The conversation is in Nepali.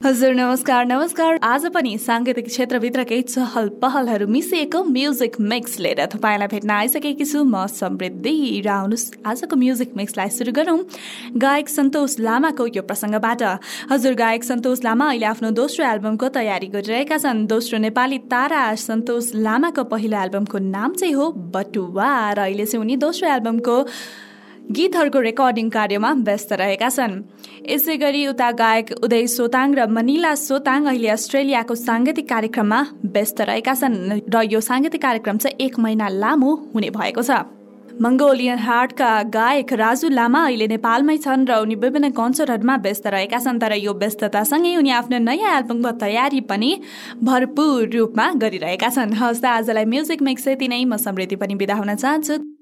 हजुर नमस्कार। आज पनि साङ्गीतिक क्षेत्रभित्रकै चहल पहलहरू मिसिएको म्युजिक मिक्स लिएर तपाईँलाई भेट्न आइसकेकी छु म समृद्धि। र आउनुहोस् आजको म्युजिक मिक्सलाई सुरु गरौँ गायक सन्तोष लामाको यो प्रसङ्गबाट। हजुर, गायक सन्तोष लामा अहिले आफ्नो दोस्रो एल्बमको तयारी गरिरहेका छन्। दोस्रो नेपाली तारा सन्तोष लामाको पहिलो एल्बमको नाम चाहिँ हो बटुवा र अहिले चाहिँ उनी दोस्रो एल्बमको गीतहरूको रेकर्डिङ कार्यमा व्यस्त रहेका छन्। यसै गरी उता गायक उदय सोताङ र मनिला सोताङ अहिले अस्ट्रेलियाको साङ्गीतिक कार्यक्रममा व्यस्त रहेका छन् र यो साङ्गीतिक कार्यक्रम चाहिँ 1 महिना लामो हुने भएको छ। मङ्गोलियन हार्टका गायक राजु लामा अहिले नेपालमै छन् र उनी विभिन्न कन्सर्टहरूमा व्यस्त रहेका छन्। तर यो व्यस्ततासँगै उनी आफ्नो नयाँ एल्बमको तयारी पनि भरपूर रूपमा गरिरहेका छन्। हस् त आजलाई म्युजिक मिक्स यति नै। म समृद्धि पनि बिदा हुन चाहन्छु।